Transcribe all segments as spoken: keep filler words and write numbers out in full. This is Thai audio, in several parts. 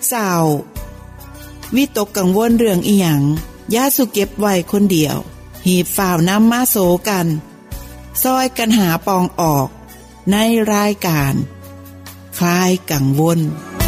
เศร้าวิตกกังวลเรื่องอีหยังอย่าสุเก็บไว้คนเดียวหีบฝ่าวนำมาโสกันซอยกันหาปองออกในรายการคลายกังวล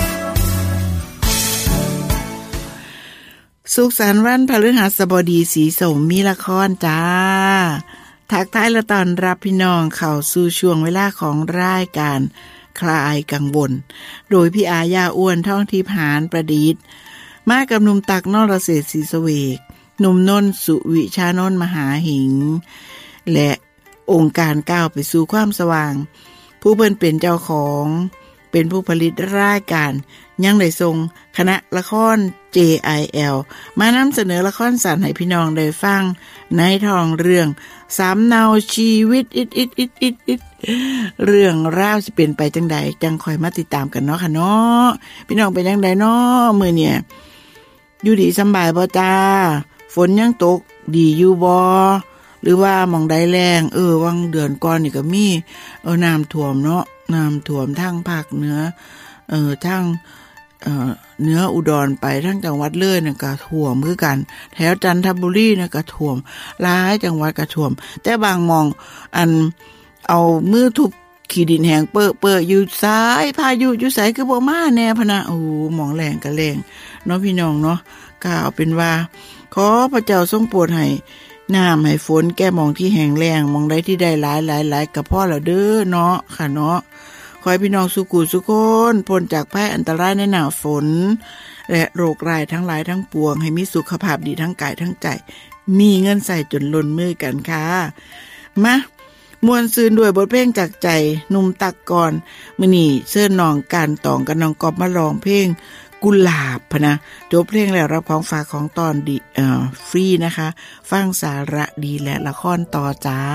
สุขสันต์วันพฤหัสบดีสีสมมีละครจ้าทักทายและต้อนรับพี่น้องเข้าสู่ช่วงเวลาของรายการคลายกังวลโดยพี่อาญาอ้วนท่องทิพย์หานประดิษฐ์มากับหนุ่มตักนรเศรษฐ์ศรีเสวกหนุ่มนนท์สุวิชานนท์มหาหิงและองค์การก้าวไปสู่ความสว่างผู้เพิ่นเป็นเจ้าของเป็นผู้ผลิตรายการยังได้ส่งคณะละคร เจ ไอ แอล มานำเสนอละครสั้นให้พี่น้องได้ฟังในท้องเรื่องสามเนาชีวิตอิดอิดอิดอิดอิดเรื่องราวสิเป็นไปจังใดจังคอยมาติดตามกันเนาะค่ะเนาะพี่น้องเป็นจังไดเนาะมื้อเนี่ยอยู่ดีสำบายบ่จ้าฝนยังตกดีอยู่บ่หรือว่าหม่องใดแรงเออวังเดือนก่อนนี่ก็มีเออน้ำท่วมเนาะน้ำท่วมทางภาคเหนือเออทางเอ่อเหนืออุดรไปทั้งจังหวัดเลยน่ะก็ท่วมคือกันแถวจันทบุรีน่ะก็ท่วมหลายจังหวัดก็ท่วมแต่บางหม่องอันเอามือทุบขี้ดินแห้งเป้อๆอยู่ซ้ายพายุอยู่ไสคือบ่มาแน่พะนะโอ้หม่องแรงก็แรงเนาะพี่น้องเนาะก็เอาเป็นว่าขอพระเจ้าทรงโปรดให้น้ำให้ฝนแก้หม่องที่แห้งแล้งหม่องใดที่ได้หลายๆๆก็พอแล้วเด้อเนาะค่ะเนาะขอให้พี่น้องสุขุสุขคนพ้นจากภัยอันตรายในหน้าฝนและโรคร้ายทั้งหลายทั้งปวงให้มีสุขภาพดีทั้งกายทั้งใจมีเงินใส่จนล้นมือกันค่ะมามวนซืนด้วยบทเพลงจากใจหนุ่มตักก่อนมื้อนี้เชิญน้องการตองกับน้องกอบมาร้องเพลงกุหลาบพะนะจบเพลงแล้วรับของฝากของตอนดีเอ่อฟรีนะคะฟังสาระดีและละครต่อจ้า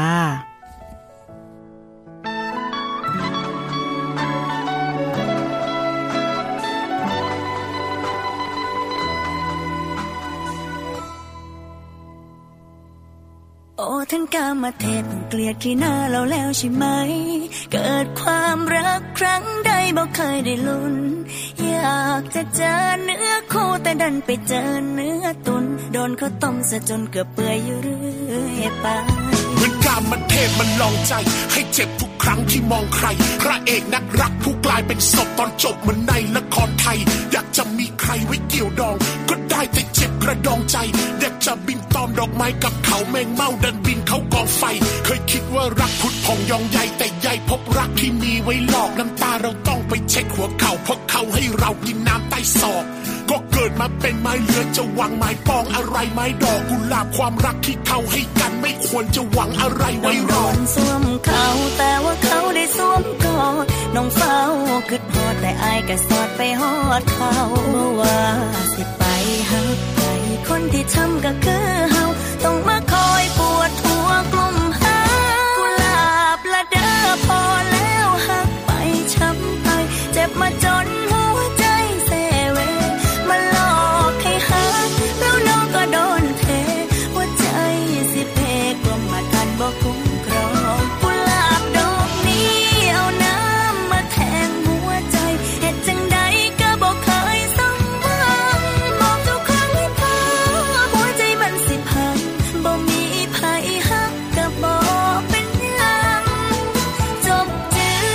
โอ้ท่านกามเทพคงเกลียดที่หน้าเราแล้วใช่ไหมเกิดความรักครั้งใดบ่เคยได้ลุ้นอยากจะเจอเนื้อคู่แต่ดันไปเจอเนื้อตุนโดนเขาต้มซะจนเกือบเปื่อยอยู่เรื่อยไปเหมือนกามเทพมันลองใจให้เจ็บทุกครั้งที่มองใครพระเอกนักรักผู้กลายเป็นศพตอนจบเหมือนในละครไทยอยากจะมีใครไว้เกี่ยวดองก็ได้แต่เจ็บกระดองใจอยากจะบินตอมดอกไม้กับเขาแมงเม่าดันบินเข้ากองไฟเคยคิดว่ารักพุดพองยองใหญ่แต่ใหญ่พบรักที่มีไว้หลอกน้ำตาเราต้องไปเช็ดหัวเข่าเพราะเขาให้เรากินน้ำใต้ศอกก็เกิดมาเป็นไม้เลือจะหวังไม้ปองอะไรไม้ดอกกุหลาบความรักที่เขาให้กันไม่ควรจะหวังอะไรไว้รอสวมเขาแต่ว่าเขาได้สวมกอดน้องเฝ้าคิดฮอดแต่อายก็สอดไปฮอดเขาว่าสิไปหักไปคนที่ทำก็คือเฮาต้องมาคอยปวดหัวกลุ่มหากุหลาบละเด้อพอแล้วหักไปช้ำไปเจ็บมาจนหัวใจเสเวมาหลอกให้หักแล้วน้องก็โดนเทหัวใจสิเพกลมมาทันบ่คุ้มครองกุหลาบดอกนี้เอาน้ำมาแทงหัวใจเฮ็ดจังใดก็บ่เคยสมหวังบอกทุกครั้งให้พอหัวใจมันสิพังบ่มีไผหักก็บ่เป็นหยังจบจื้อ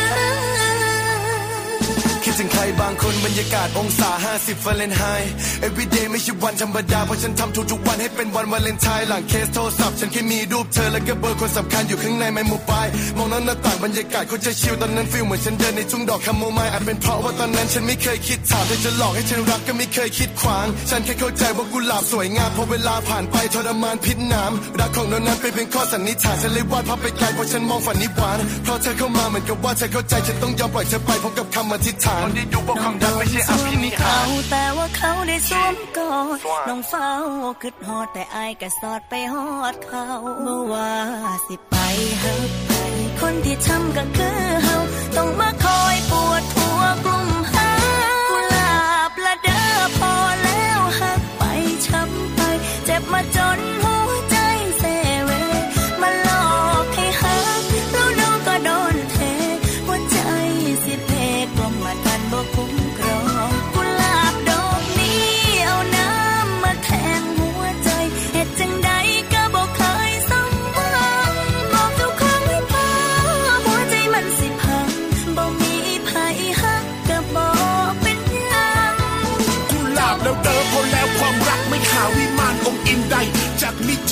คิดถึงใครบางคนบรรยากาศองศาห้าสิบฟาเรนไฮต์ everyday ไม่ใช่วันธรรมดาเพราะฉันทำทุกๆวันให้เป็นวันวาเลนไทน์หลังเคสโทรศัพท์ฉันแค่มีรูปเธอแล้วก็เบอร์คนสำคัญอยู่ข้างในไมโมบายมองหน้าต่างบรรยากาศคนจะชิลตอนนั้นฟีลเหมือนฉันเดินในทุ่งดอกคาโมไมล์อาจเป็นเพราะว่าตอนนั้นฉันไม่เคยคิดถามเธอจะหลอกให้ฉันรักก็ไม่เคยคิดขวางฉันแค่เข้าใจว่ากุหลาบสวยงามพอเวลาผ่านไปทรมานพิษน้ำรักของเรานั้นเป็นเพียงข้อสันนิษฐานฉันเลยวาดภาพไปไกลเพราะฉันมองฝันนิหวานเพราะเธอเข้ามาเหมือนกับว่าเธอเข้าใจฉันต้องยอมปล่อยเธอไปพร้อมกับคำอธิษฐานคนที่ดูว่าคำดังไม่ใช่อภินิหารแต่ว่าเขาได้สวมกอดน้องเฝ้าคิดฮอดแต่อายก็สอดไปฮอดเขาเมื่อว่าสิไปหักไปคนที่ทำก็คือเฮาต้องมาคอยปวดหัวกลุ่มหากุหลาบละเด้อพอแล้วหักไปช้ำไปเจ็บมาจนหัวใจเสเวมาหลอกให้หักแล้วน้องก็โดนเทหัวใจสิเพกลมมาทันบ่คุ้มครองกุหลาบ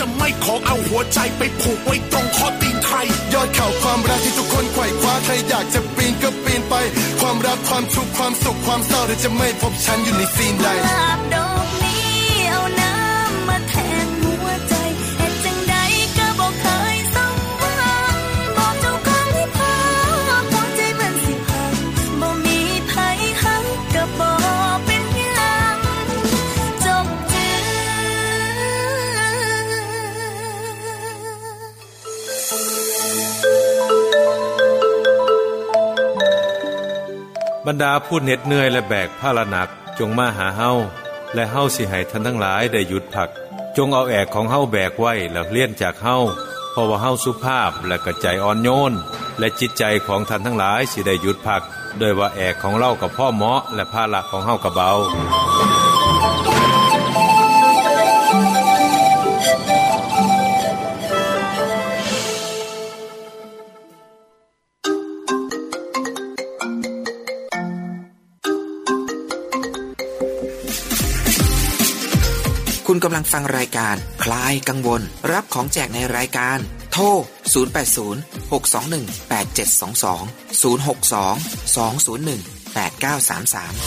ไม่ขอเอาหัวใจไปผูกไว้ตรงข้อตีนใครยอดเขาความรักที่ทุกคนไขว่คว้าใครอยากจะปีนก็ปีนไปความรักความทุกข์ความสุขความเศร้าเธอจะไม่พบฉันอยู่ในซีนใดภาพดอกนี้เอาน้ำมาแทนหัวใจเหตุจังใดก็บอกเคยสมหวังบอกเจ้าของให้พอหัวใจมันสิพังบ่มีไผหักก็บ่เป็นหยังจบจือบรรดาผู้เหน็ดเหนื่อยและแบกภาระหนักจงมาหาเฮาและเฮาสิให้ท่านทั้งหลายได้หยุดพักจงเอาแอกของเฮาแบกไว้แล้วเลี่ยนจากเฮาเพราะว่าเฮาสุภาพและกระใจอ่อนโยนและจิตใจของท่านทั้งหลายสิได้หยุดพักโดยว่าแอกของเรากับพ่อเหมาะและภาระของเฮาก็เบาคุณกำลังฟังรายการคลายกังวลรับของแจกในรายการโทรศูนย์ แปด ศูนย์ หก สอง หนึ่ง แปด เจ็ด สอง สอง ศูนย์ หก สอง สอง ศูนย์ หนึ่ง แปด เก้า สาม สาม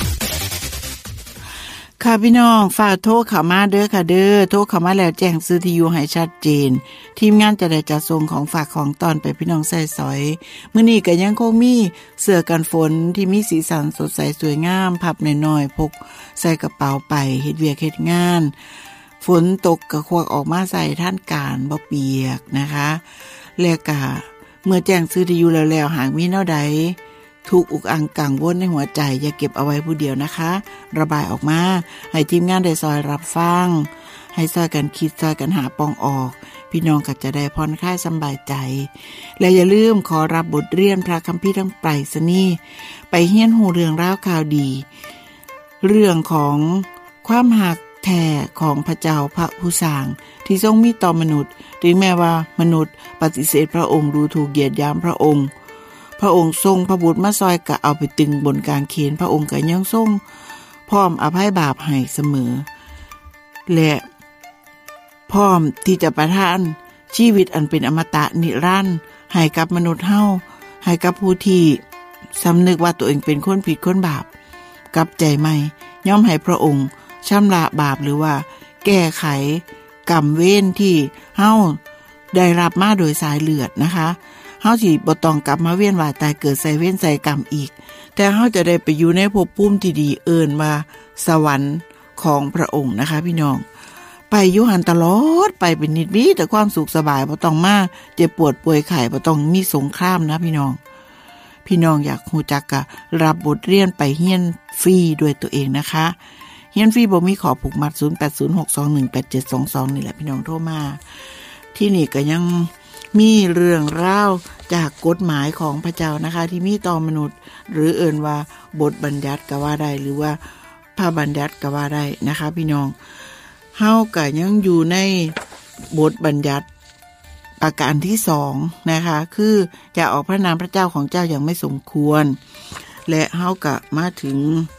ค่ะพี่น้องฝากโทรเข้ามาเด้อค่ะเด้อโทรเข้ามาแล้วแจ้งซื้อที่อยู่ให้ชัดเจนทีมงานจะได้จัดส่งของฝากของตอนไปพี่น้องใส่สอยมื้อนี้ก็ยังคงมีเสื้อกันฝนที่มีสีสันสดใสสวยงามพับน้อยๆพกใส่กระเป๋าไปเฮ็ดเวียกเฮ็ดงานฝนตกก็ควักออกมาใส่ท่านการบ่เปียกนะคะแล้วก็เมื่อแจ้งซื้อที่อยู่แล้วๆหากมีแนวใดทุกอุกอังกังวลในหัวใจอย่าเก็บเอาไว้ผู้เดียวนะคะระบายออกมาให้ทีมงานได้ซอยรับฟังให้ซอยกันคิดซอยกันหาปองออกพี่น้องก็จะได้ผ่อนคลายสบายใจและอย่าลืมขอรับบทเรียนพระคัมภีร์ทั้งไปรษณีย์ไปเฮียนหูเรื่องราวข่าวดีเรื่องของความหักแท้ของพระเจ้าพระผู้สร้างที่ทรงมีต่อมนุษย์ถึงแม้ว่ามนุษย์ปฏิเสธพระองค์ดูถูกเหยียดหยามพระองค์พระองค์ทรงพระบุตรมาซอยกะเอาไปตึงบนกางเขนพระองค์ก็ยังทรงพร้อมอภัยบาปให้เสมอและพร้อมที่จะประทานชีวิตอันเป็นอมตะนิรันดร์ให้กับมนุษย์เฮาให้กับผู้ที่สำนึกว่าตัวเองเป็นคนผิดคนบาปกลับใจใหม่ย่อมให้พระองค์ชำระบาปหรือว่าแก้ไขกรรมเวรที่เฮาได้รับมาโดยสายเลือดนะคะเฮาสิบ่ต้องกลับมาเวียนว่ายตายเกิดใส่เวรใส่กรรมอีกแต่เฮาจะได้ไปอยู่ในภพภูมิที่ดีเอิ้นว่าสวรรค์ของพระองค์นะคะพี่น้องไปอยู่หันตลอดไปเป็นนิดมีแต่ความสุขสบายบ่ต้องมาเจ็บปวดป่วยไข้บ่ต้องมีสงครามนะพี่น้องพี่น้องอยากรู้จักก็รับบทเรียนไปเรียนฟรีด้วยตัวเองนะคะเรียนฟรีบ่มีขอผูกมัดศูนย์ แปด ศูนย์ หก สอง หนึ่ง แปด เจ็ด สอง สองนี่แหละพี่น้องโทรมาที่นี่ก็ยังมีเรื่องราวจากกฎหมายของพระเจ้านะคะที่มีต่อมนุษย์หรือเอิ้นว่าบทบัญญัติก็ว่าได้หรือว่าพระบัญญัติก็ว่าได้นะคะพี่น้องเฮาก็ยังอยู่ในบทบัญญัติประการที่สองนะคะคืออย่าออกพระนามพระเจ้าของเจ้าอย่างไม่สมควรและเฮาก็มาถึง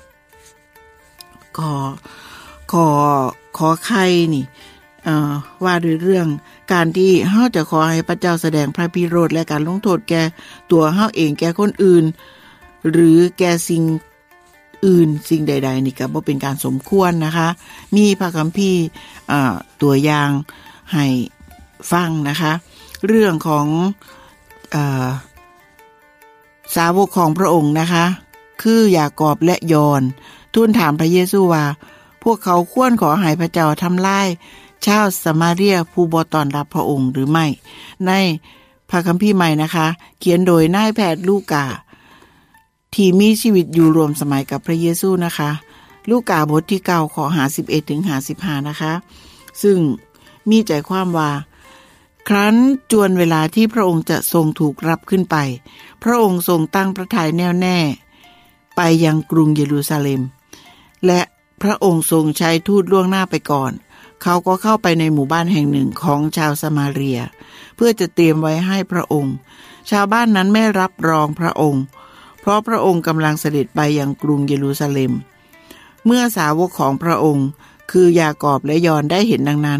ขอขอขอใครนี่เอ่อว่าด้วยเรื่องการที่เฮาจะขอให้พระเจ้าแสดงพระพิโรธและการลงโทษแก่ตัวเฮาเองแก่คนอื่นหรือแก่สิ่งอื่นสิ่งใดๆนี่ก็บ่เป็นการสมควรนะคะมีพระคัมภีร์อ่าตัวอย่างให้ฟังนะคะเรื่องของเอ่อสาวกของพระองค์นะคะคือยากอบและยอห์นทูลถามพระเยซูว่าพวกเขาควรขอให้พระเจ้าทำลายชาวสมาเรียผู้บ่ต้อนรับพระองค์หรือไม่ในพระคัมภีร์ใหม่นะคะเขียนโดยนายแพทย์ลูกาที่มีชีวิตอยู่รวมสมัยกับพระเยซูนะคะลูกาบทที่เก้าข้อห้าสิบเอ็ดถึงห้าสิบห้านะคะซึ่งมีใจความว่าครั้นจวนเวลาที่พระองค์จะทรงถูกรับขึ้นไปพระองค์ทรงตั้งพระทัยแน่วแน่ไปยังกรุงเยรูซาเล็มและพระองค์ทรงใช้ทูตล่วงหน้าไปก่อนเขาก็เข้าไปในหมู่บ้านแห่งหนึ่งของชาวสมาเรียเพื่อจะเตรียมไว้ให้พระองค์ชาวบ้านนั้นไม่รับรองพระองค์เพราะพระองค์กำลังเสด็จไปยังกรุงเยรูซาเล็มเมื่อสาวกของพระองค์คือยากอบและยอห์นได้เห็นดังนั้น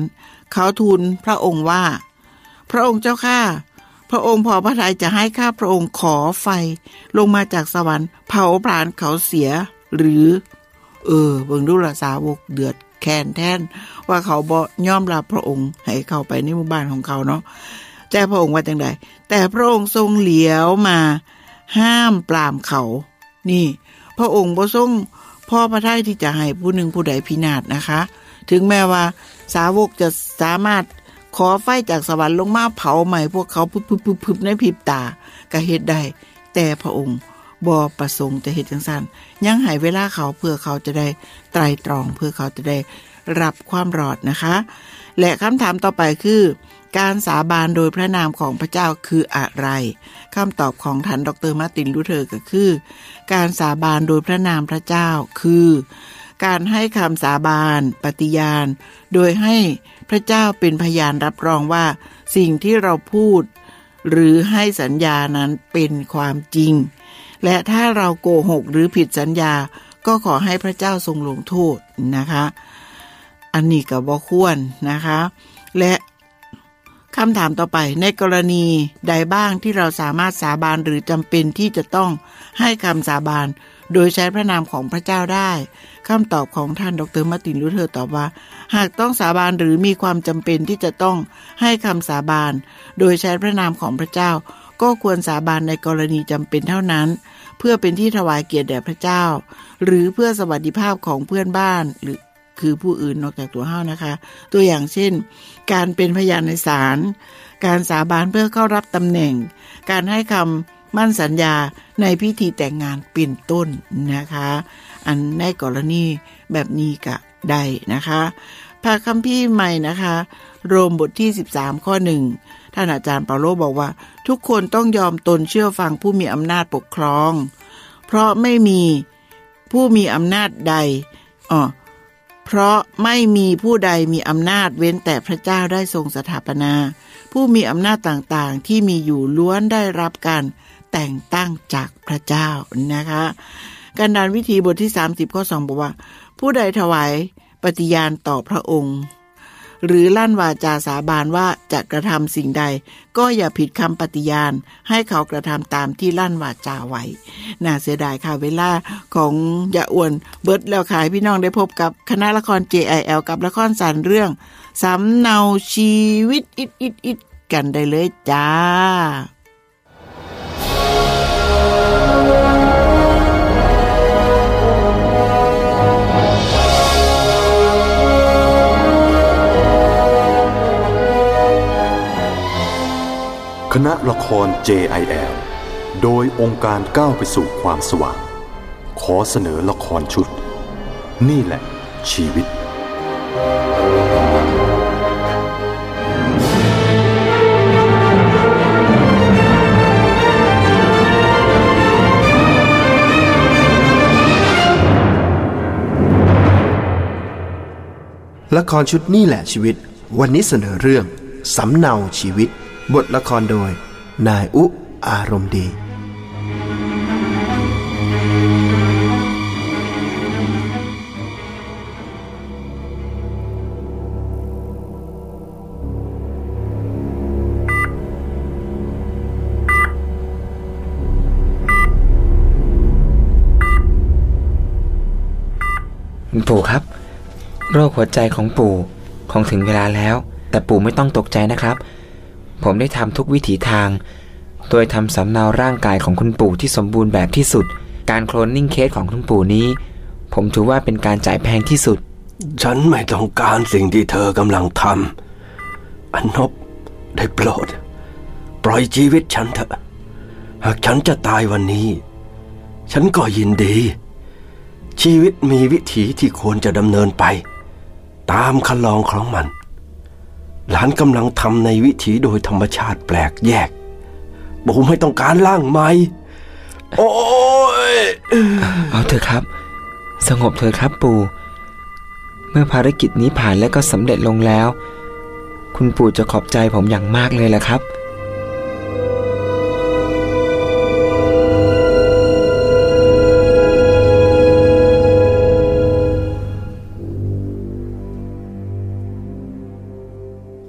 เขาทูลพระองค์ว่าพระองค์เจ้าข้าพระองค์พอพระทัยจะให้ข้าพระองค์ขอไฟลงมาจากสวรรค์เผาผลาญเขาเสียหรือเออเบิ่งดูละสาวกเดือดแค้นแท้นว่าเขาบ่ยอมรับพระองค์ให้เข้าไปในหมู่บ้านของเขาเนาะแต่พระองค์ว่าจังได๋แต่พระองค์ทรงเหลียวมาห้ามปรามเขานี่พระองค์บ่ทรงพอพระทัยที่จะให้ผู้หนึ่งผู้ใดพินาศนะคะถึงแม้ว่าสาวกจะสามารถขอไฟจากสวรรค์ลงมาเผาใหม่พวกเขาพึบๆๆในพริบตาก็เฮ็ดได้แต่พระองค์บ่ประสงค์จะเฮ็ดจังซั่นยังให้เวลาเขาเพื่อเขาจะได้ไตร่ตรองเพื่อเขาจะได้รับความรอดนะคะและคำถามต่อไปคือการสาบานโดยพระนามของพระเจ้าคืออะไรคำตอบของท่านดร.มาร์ตินลูเธอร์ก็คือการสาบานโดยพระนามพระเจ้าคือการให้คำสาบานปฏิญาณโดยให้พระเจ้าเป็นพยานรับรองว่าสิ่งที่เราพูดหรือให้สัญญานั้นเป็นความจริงและถ้าเราโกหกหรือผิดสัญญาก็ขอให้พระเจ้าทรงลงโทษนะคะอันนี้ก็บ่ควรนะคะและคำถามต่อไปในกรณีใดบ้างที่เราสามารถสาบานหรือจำเป็นที่จะต้องให้คำสาบานโดยใช้พระนามของพระเจ้าได้คำตอบของท่านดร.มาร์ตินลูเธอร์ตอบว่าหากต้องสาบานหรือมีความจำเป็นที่จะต้องให้คำสาบานโดยใช้พระนามของพระเจ้าก็ควรสาบานในกรณีจำเป็นเท่านั้นเพื่อเป็นที่ถวายเกียรติแด่พระเจ้าหรือเพื่อสวัสดิภาพของเพื่อนบ้านหรือคือผู้อื่นนอกจากตัวเฮานะคะตัวอย่างเช่นการเป็นพยานในศาลการสาบานเพื่อเข้ารับตำแหน่งการให้คำมั่นสัญญาในพิธีแต่งงานเป็นต้นนะคะอันในกรณีแบบนี้ก็ได้นะคะพระคัมภีร์ใหม่นะคะโรมบทที่สิบสามข้อหนึ่งท่านอาจารย์เปาโลบอกว่าทุกคนต้องยอมตนเชื่อฟังผู้มีอำนาจปกครองเพราะไม่มีผู้มีอำนาจใดอ๋อเพราะไม่มีผู้ใดมีอำนาจเว้นแต่พระเจ้าได้ทรงสถาปนาผู้มีอำนาจต่างๆที่มีอยู่ล้วนได้รับการแต่งตั้งจากพระเจ้านะคะการดานวิธีบทที่สามสิบข้อสองบอกว่าผู้ใดถวายปฏิญาณต่อพระองค์หรือลั่นวาจาสาบานว่าจะกระทำสิ่งใดก็อย่าผิดคำปฏิญาณให้เขากระทำตามที่ลั่นวาจาไว้น่าเสียดายค่ะเวลาของยะอ้วนเบิดแล้วค่ะพี่น้องได้พบกับคณะละคร เจ ไอ แอล กับละครสั้นเรื่องสำเนาชีวิตอิดอิดอิดกันได้เลยจ้าคณะละคร เจ ไอ แอล โดยองค์การก้าวไปสู่ความสว่างขอเสนอละครชุดนี่แหละชีวิตละครชุดนี่แหละชีวิตวันนี้เสนอเรื่องสำเนาชีวิตบทละครโดยนายอุอารมณ์ดีปู่ครับโรคหัวใจของปู่คงถึงเวลาแล้วแต่ปู่ไม่ต้องตกใจนะครับผมได้ทำทุกวิถีทางโดยทำสำเนาร่างกายของคุณปู่ที่สมบูรณ์แบบที่สุดการโคลนนิ่งเคสของคุณปู่นี้ผมถือว่าเป็นการจ่ายแพงที่สุดฉันไม่ต้องการสิ่งที่เธอกำลังทำอนบได้โปรดปล่อยชีวิตฉันเถอะหากฉันจะตายวันนี้ฉันก็ยินดีชีวิตมีวิถีที่ควรจะดำเนินไปตามคันลองของมันหลานกำลังทำในวิถีโดยธรรมชาติแปลกแยกปู่ไม่ต้องการร่างใหม่โอ้ยเอาเถอะครับสงบเถอะครับปู่เมื่อภารกิจนี้ผ่านและก็สำเร็จลงแล้วคุณปู่จะขอบใจผมอย่างมากเลยแหละครับ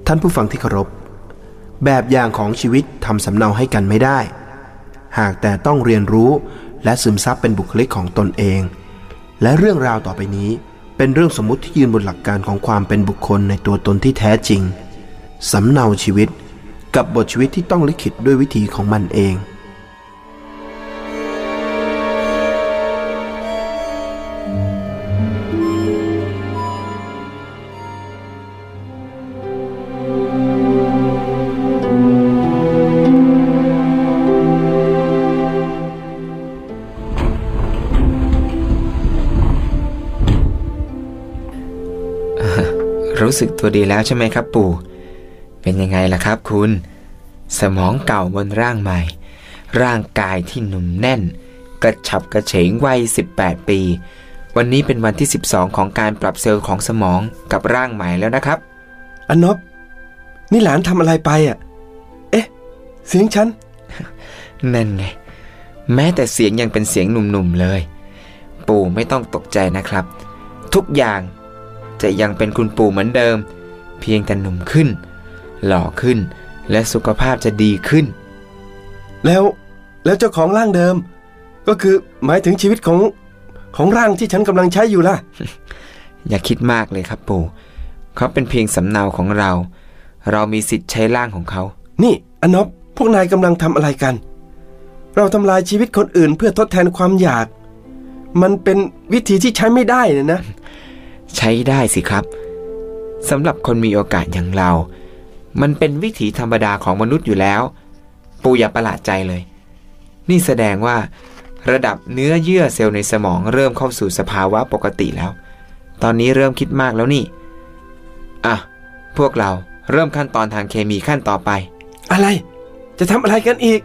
ท่านผู้ฟังที่เคารพแบบอย่างของชีวิตทำสำเนาให้กันไม่ได้หากแต่ต้องเรียนรู้และซึมซับเป็นบุคลิกของตนเองและเรื่องราวต่อไปนี้เป็นเรื่องสมมุติที่ยืนบนหลักการของความเป็นบุคคลในตัวตนที่แท้จริงสำเนาชีวิตกับบทชีวิตที่ต้องลิขิตด้วยวิธีของมันเองรู้สึกตัวดีแล้วใช่ไหมครับปู่เป็นยังไงล่ะครับคุณสมองเก่าบนร่างใหม่ร่างกายที่หนุ่มแน่นกระฉับกระเฉงวัยสิบแปดปีวันนี้เป็นวันที่สิบสองของการปรับเซลล์ของสมองกับร่างใหม่แล้วนะครับอนนบนี่หลานทำอะไรไปอ่ะเอ๊ะเสียงฉันนั่นไงแม้แต่เสียงยังเป็นเสียงหนุ่มๆเลยปู่ไม่ต้องตกใจนะครับทุกอย่างจะยังเป็นคุณปู่เหมือนเดิมเพียงแต่หนุ่มขึ้นหล่อขึ้นและสุขภาพจะดีขึ้นแล้วแล้วเจ้าของร่างเดิมก็คือหมายถึงชีวิตของของร่างที่ฉันกำลังใช้อยู่ล่ะอย่าคิดมากเลยครับปู่เขาเป็นเพียงสำเนาของเราเรามีสิทธิ์ใช้ร่างของเขานี่อนบพวกนายกำลังทำอะไรกันเราทำลายชีวิตคนอื่นเพื่อทดแทนความอยากมันเป็นวิธีที่ใช้ไม่ได้นะนะใช้ได้สิครับสำหรับคนมีโอกาสอย่างเรามันเป็นวิถีธรรมดาของมนุษย์อยู่แล้วปู่อย่าประหลาดใจเลยนี่แสดงว่าระดับเนื้อเยื่อเซลล์ในสมองเริ่มเข้าสู่สภาวะปกติแล้วตอนนี้เริ่มคิดมากแล้วนี่อ่ะพวกเราเริ่มขั้นตอนทางเคมีขั้นต่อไปอะไรจะทำอะไรกันอีก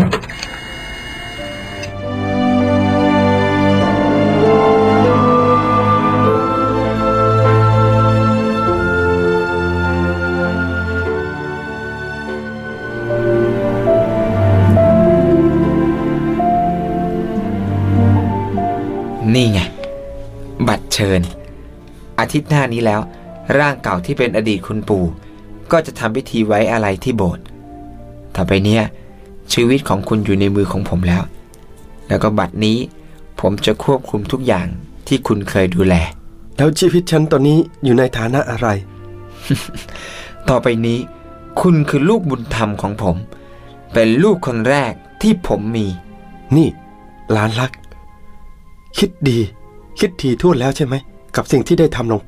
นี่ไงบัตรเชิญอาทิตย์หน้านี้แล้วร่างเก่าที่เป็นอดีตคุณปู่ก็จะทำพิธีไว้อาลัยที่โบสถ์ต่อไปเนี้ยชีวิตของคุณอยู่ในมือของผมแล้วแล้วก็บัตรนี้ผมจะควบคุมทุกอย่างที่คุณเคยดูแลแล้วชีวิตฉันตอนนี้อยู่ในฐานะอะไรต่อไปนี้คุณคือลูกบุญธรรมของผมเป็นลูกคนแรกที่ผมมีนี่หลานรักคิดดีคิดทีทั่วแล้วใช่ไหมกับสิ่งที่ได้ทำลงไป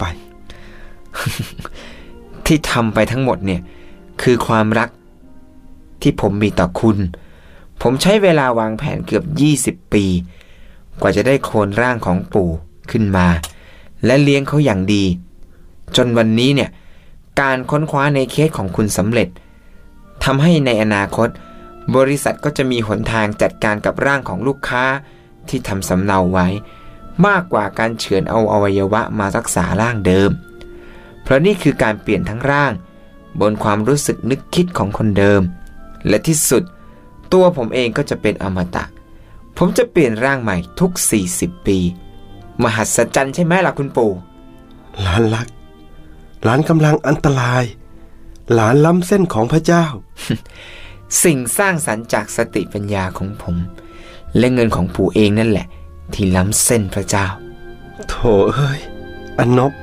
ที่ทำไปทั้งหมดเนี่ยคือความรักที่ผมมีต่อคุณผมใช้เวลาวางแผนเกือบยี่สิบปีกว่าจะได้โคลนร่างของปู่ขึ้นมาและเลี้ยงเขาอย่างดีจนวันนี้เนี่ยการค้นคว้าในเคสของคุณสำเร็จทำให้ในอนาคตบริษัทก็จะมีหนทางจัดการกับร่างของลูกค้าที่ทำสำเนาไว้มากกว่าการเฉือนเอาอวัยวะมารักษาร่างเดิมเพราะนี่คือการเปลี่ยนทั้งร่างบนความรู้สึกนึกคิดของคนเดิมและที่สุดตัวผมเองก็จะเป็นอมตะผมจะเปลี่ยนร่างใหม่ทุกสี่สิบปีมหัศจรรย์ใช่ไหมล่ะคุณปู่หลานรักหลานกำลังอันตรายหลานล้ำเส้นของพระเจ้าสิ่งสร้างสรรค์จากสติปัญญาของผมและเงินของปู่เองนั่นแหละที่ล้ำเส้นพระเจ้าโธ่เอ้ยอนบ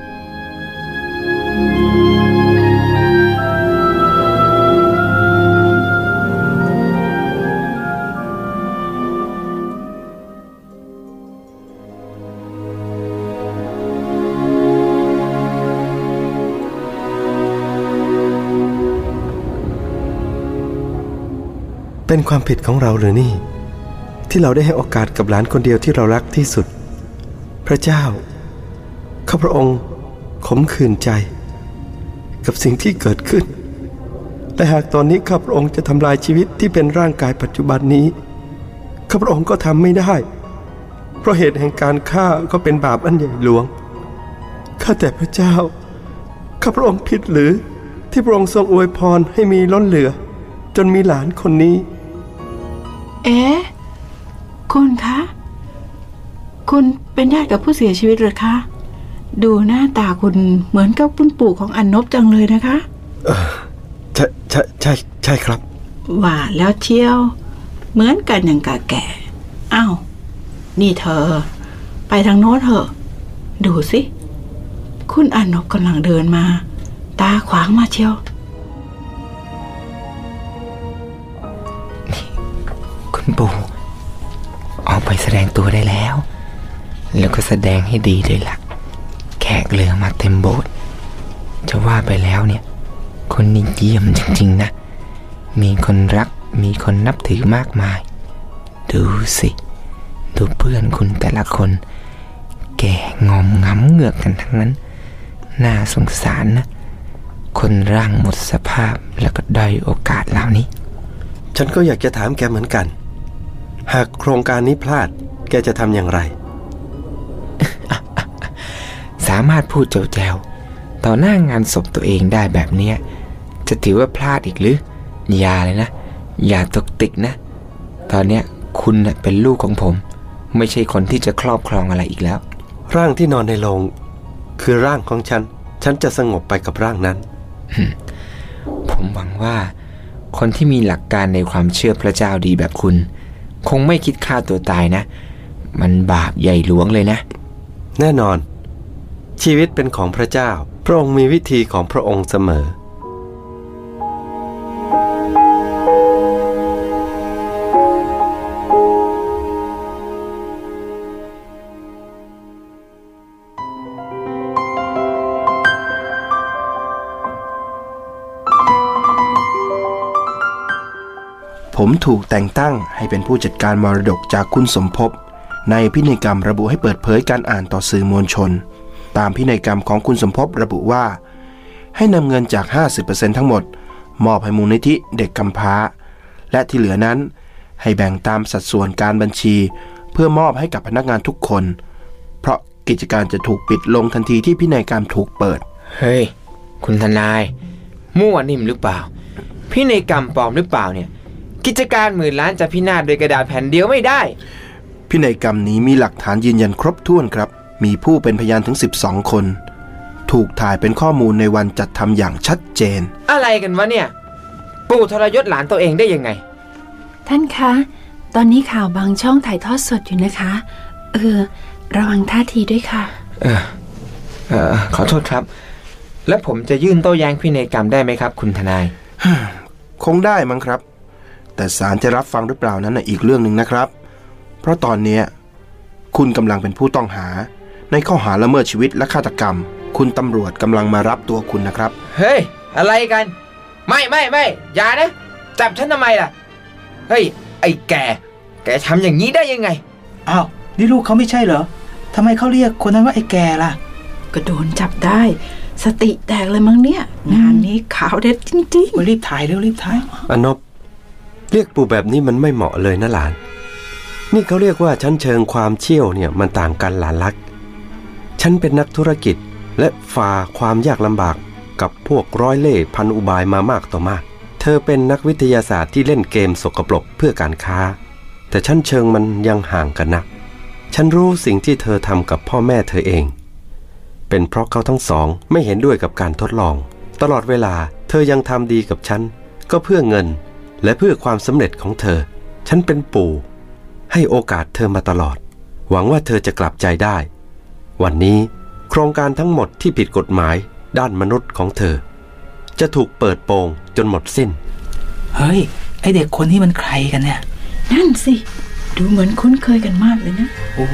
เป็นความผิดของเราหรือนี่ที่เราได้ให้โอกาสกับหลานคนเดียวที่เรารักที่สุดพระเจ้าข้าพระองค์ขมขื่นใจกับสิ่งที่เกิดขึ้นแต่หากตอนนี้ข้าพระองค์จะทำลายชีวิตที่เป็นร่างกายปัจจุบันนี้ข้าพระองค์ก็ทำไม่ได้เพราะเหตุแห่งการฆ่าก็เป็นบาปอันใหญ่หลวงข้าแต่พระเจ้าข้าพระองค์ผิดหรือที่พระองค์ทรงอวยพรให้มีล้นเหลือจนมีหลานคนนี้เอ๊ะคุณคะคุณเป็นญาติกับผู้เสียชีวิตหรือคะดูหน้าตาคุณเหมือนกับคุณปู่ของอนนบจังเลยนะคะเอออใช่ใช่ใช่ใช่ครับว่าแล้วเที่ยวเหมือนกันอย่างกะแก่อ้าวนี่เธอไปทางโน้นเถอะดูสิคุณอนนบกำลังเดินมาตาขวางมาเชียวคุณปู่ออกไปแสดงตัวได้แล้วแล้วก็แสดงให้ดีเลยล่ะแขกเหลือมาเต็มโบสถ์จะว่าไปแล้วเนี่ยคนนี้เยี่ยมจริงๆนะมีคนรักมีคนนับถือมากมายดูสิดูเพื่อนคุณแต่ละคนแก่งอมงำเหงือกกันทั้งนั้นน่าสงสารนะคนร่างหมดสภาพแล้วก็ด้อยโอกาสเหล่านี้ฉันก็อยากจะถามแกเหมือนกันหากโครงการนี้พลาดแกจะทำอย่างไรสามารถพูดแจ๋วๆต่อหน้างานศพตัวเองได้แบบนี้จะถือว่าพลาดอีกหรืออย่าเลยนะอย่าตกติกนะตอนเนี้ยคุณเป็นลูกของผมไม่ใช่คนที่จะครอบครองอะไรอีกแล้วร่างที่นอนในโลงคือร่างของฉันฉันจะสงบไปกับร่างนั้นผมหวังว่าคนที่มีหลักการในความเชื่อพระเจ้าดีแบบคุณคงไม่คิดฆ่าตัวตายนะมันบาปใหญ่หลวงเลยนะแน่นอนชีวิตเป็นของพระเจ้าพระองค์มีวิธีของพระองค์เสมอผมถูกแต่งตั้งให้เป็นผู้จัดการมรดกจากคุณสมภพในพินัยกรรมระบุให้เปิดเผยการอ่านต่อสื่อมวลชนตามพินัยกรรมของคุณสมภพระบุว่าให้นำเงินจาก ห้าสิบเปอร์เซ็นต์ ทั้งหมดมอบให้มูลนิธิเด็กกำพร้าและที่เหลือนั้นให้แบ่งตามสัดส่วนการบัญชีเพื่อมอบให้กับพนักงานทุกคนเพราะกิจการจะถูกปิดลงทันทีที่พินัยกรรมถูกเปิดเฮ้ยคุณทนายมั่วนิ่มหรือเปล่าพินัยกรรมปลอมหรือเปล่าเนี่ยกิจการหมื่นล้านจะพินาศโดยกระดาษแผ่นเดียวไม่ได้พินัยกรรมนี้มีหลักฐานยืนยันครบถ้วนครับมีผู้เป็นพยานถึงสิบสองคนถูกถ่ายเป็นข้อมูลในวันจัดทำอย่างชัดเจนอะไรกันวะเนี่ยปู่ทรยศหลานตัวเองได้ยังไงท่านคะตอนนี้ข่าวบางช่องถ่ายทอดสดอยู่นะคะเออระวังท่าทีด้วยค่ะเออเออขอโทษครับแล้วผมจะยื่นโต้แย้งพินัยกรรมได้ไหมครับคุณทนายคงได้มั้งครับแต่ศาลจะรับฟังหรือเปล่านั้นน่ะอีกเรื่องหนึ่งนะครับเพราะตอนนี้คุณกำลังเป็นผู้ต้องหาในข้อหาละเมิดชีวิตและฆาตกรรมคุณตำรวจกำลังมารับตัวคุณนะครับเฮ้ยอะไรกันไม่ไม่ไม่อย่านะจับฉันทำไมล่ะเฮ้ยไอ้แกแกทำอย่างนี้ได้ยังไงอ้าวนี่ลูกเขาไม่ใช่เหรอทำไมเขาเรียกคนนั้นว่าไอ้แกล่ะก็โดนจับได้สติแตกเลยมั้งเนี่ยงานนี้ข่าวเด็ดจริงๆรีบถ่ายเร็วรีบถ่ายอนบเรียกปู่แบบนี้มันไม่เหมาะเลยนะหลานนี่เขาเรียกว่าชั้นเชิงความเชี่ยวเนี่ยมันต่างกันหลานรักฉันเป็นนักธุรกิจและฝ่าความยากลำบากกับพวกร้อยเล่ห์พันอุบายมามากต่อมากเธอเป็นนักวิทยาศาสตร์ที่เล่นเกมสกปรกเพื่อการค้าแต่ชั้นเชิงมันยังห่างกันนะฉันรู้สิ่งที่เธอทำกับพ่อแม่เธอเองเป็นเพราะเขาทั้งสองไม่เห็นด้วยกับการทดลองตลอดเวลาเธอยังทำดีกับฉันก็เพื่อเงินและเพื่อความสำเร็จของเธอฉันเป็นปู่ให้โอกาสเธอมาตลอดหวังว่าเธอจะกลับใจได้วันนี้โครงการทั้งหมดที่ผิดกฎหมายด้านมนุษย์ของเธอจะถูกเปิดโปงจนหมดสิ้นเฮ้ยไอเด็กคนที่มันใครกันเนี่ยนั่นสิดูเหมือนคุ้นเคยกันมากเลยนะโอ้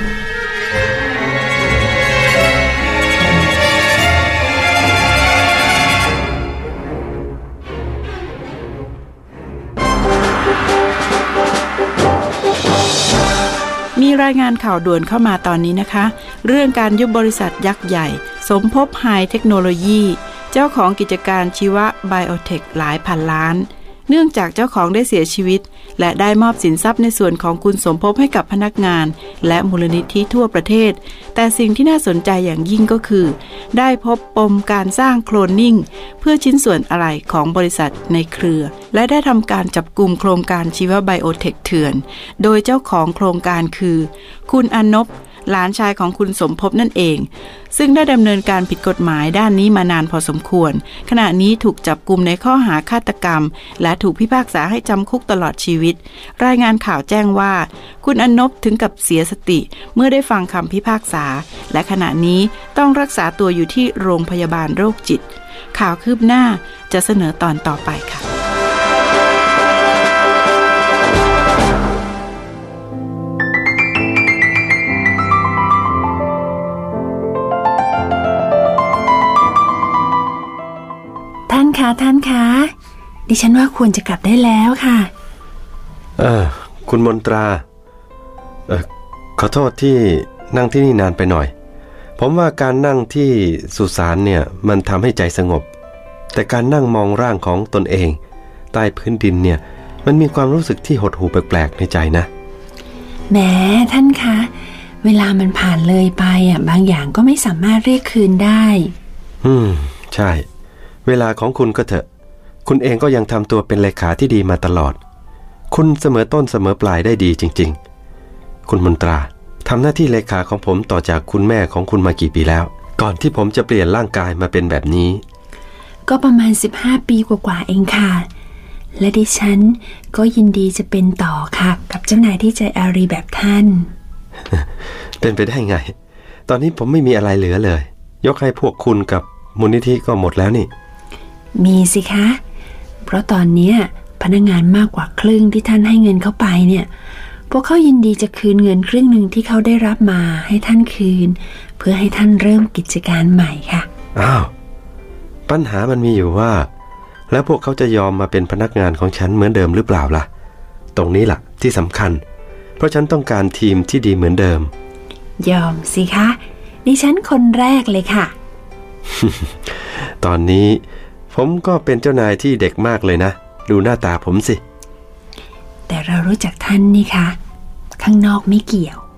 มีรายงานข่าวด่วนเข้ามาตอนนี้นะคะเรื่องการยุบบริษัทยักษ์ใหญ่สมภพไฮเทคโนโลยีเจ้าของกิจการชีวะไบโอเทคหลายพันล้านเนื่องจากเจ้าของได้เสียชีวิตและได้มอบสินทรัพย์ในส่วนของคุณสมภพให้กับพนักงานและมูลนิธิทั่วประเทศแต่สิ่งที่น่าสนใจอย่างยิ่งก็คือได้พบปมการสร้างโคลนนิ่งเพื่อชิ้นส่วนอะไหล่ของบริษัทในเครือและได้ทำการจับกุมโครงการชีวะไบโอเทคเถื่อนโดยเจ้าของโครงการคือคุณอนบหลานชายของคุณสมภพนั่นเองซึ่งได้ดำเนินการผิดกฎหมายด้านนี้มานานพอสมควรขณะนี้ถูกจับกุมในข้อหาฆาตกรรมและถูกพิพากษาให้จำคุกตลอดชีวิตรายงานข่าวแจ้งว่าคุณอนบถึงกับเสียสติเมื่อได้ฟังคำพิพากษาและขณะนี้ต้องรักษาตัวอยู่ที่โรงพยาบาลโรคจิตข่าวคืบหน้าจะเสนอตอนต่อไปค่ะท่านคะท่านคะดิฉันว่าควรจะกลับได้แล้วค่ะเออคุณมนตราเออขอโทษที่นั่งที่นี่นานไปหน่อยผมว่าการนั่งที่สุสานเนี่ยมันทำให้ใจสงบแต่การนั่งมองร่างของตนเองใต้พื้นดินเนี่ยมันมีความรู้สึกที่หดหู่แปลกๆในใจนะแหมท่านคะเวลามันผ่านเลยไปอ่ะบางอย่างก็ไม่สามารถเรียกคืนได้อืมใช่เวลาของคุณก็เถอะคุณเองก็ยังทำตัวเป็นเลขาที่ดีมาตลอดคุณเสมอต้นเสมอปลายได้ดีจริงๆคุณมนตราทำหน้าที่เลขาของผมต่อจากคุณแม่ของคุณมากี่ปีแล้วก่อนที่ผมจะเปลี่ยนร่างกายมาเป็นแบบนี้ก็ประมาณสิบห้าปีกว่าๆเองค่ะและดิฉันก็ยินดีจะเป็นต่อค่ะกับเจ้านายที่ใจอารีแบบท่านเป็นไปได้ไงตอนนี้ผมไม่มีอะไรเหลือเลยยกให้พวกคุณกับมูลนิธิก็หมดแล้วนี่มีสิคะเพราะตอนนี้พนักงานมากกว่าครึ่งที่ท่านให้เงินเข้าไปเนี่ยพวกเขายินดีจะคืนเงินครึ่งหนึ่งที่เขาได้รับมาให้ท่านคืนเพื่อให้ท่านเริ่มกิจการใหม่ค่ะอ้าวปัญหามันมีอยู่ว่าแล้วพวกเขาจะยอมมาเป็นพนักงานของฉันเหมือนเดิมหรือเปล่าล่ะตรงนี้ล่ะที่สำคัญเพราะฉันต้องการทีมที่ดีเหมือนเดิมยอมสิคะดิฉันคนแรกเลยค่ะตอนนี้ผมก็เป็นเจ้านายที่เด็กมากเลยนะดูหน้าตาผมสิแต่เรารู้จักท่านนี่คะข้างนอกไม่เกี่ยว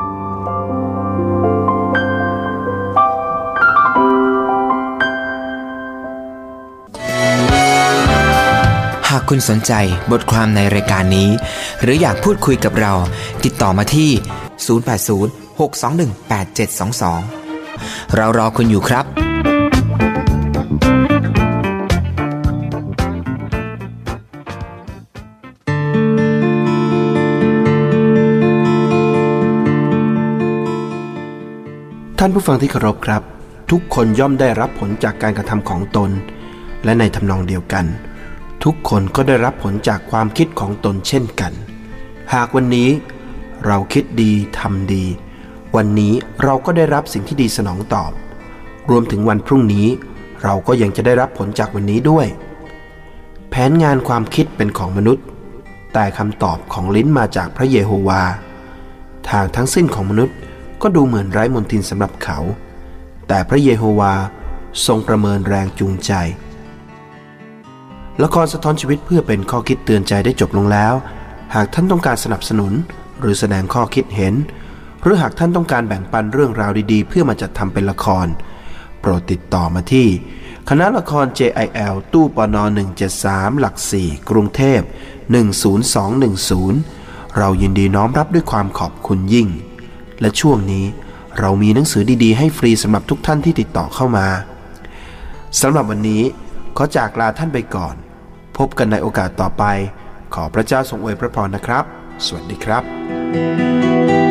หากคุณสนใจบทความในรายการนี้หรืออยากพูดคุยกับเราติดต่อมาที่ศูนย์ แปด ศูนย์ หก สอง หนึ่ง แปด เจ็ด สอง สองเรารอคุณอยู่ครับท่านผู้ฟังที่เคารพครับทุกคนย่อมได้รับผลจากการกระทำของตนและในทำนองเดียวกันทุกคนก็ได้รับผลจากความคิดของตนเช่นกันหากวันนี้เราคิดดีทำดีวันนี้เราก็ได้รับสิ่งที่ดีสนองตอบรวมถึงวันพรุ่งนี้เราก็ยังจะได้รับผลจากวันนี้ด้วยแผนงานความคิดเป็นของมนุษย์แต่คำตอบของลิ้นมาจากพระเยโฮวาทางทั้งสิ้นของมนุษย์ก็ดูเหมือนไร้มนทินสำหรับเขาแต่พระเยโฮวาทรงประเมินแรงจูงใจละครสะท้อนชีวิตเพื่อเป็นข้อคิดเตือนใจได้จบลงแล้วหากท่านต้องการสนับสนุนหรือแสดงข้อคิดเห็นหรือหากท่านต้องการแบ่งปันเรื่องราวดีๆเพื่อมาจัดทำเป็นละครโปรดติดต่อมาที่คณะละคร เจ ไอ แอล ตู้ปน หนึ่งเจ็ดสาม หลักสี่กรุงเทพหนึ่งศูนย์สองหนึ่งศูนย์เรายินดีน้อมรับด้วยความขอบคุณยิ่งและช่วงนี้เรามีหนังสือดีๆให้ฟรีสำหรับทุกท่านที่ติดต่อเข้ามาสำหรับวันนี้ขอจากลาท่านไปก่อนพบกันในโอกาสต่อไปขอพระเจ้าทรงอวยพระพรนะครับสวัสดีครับ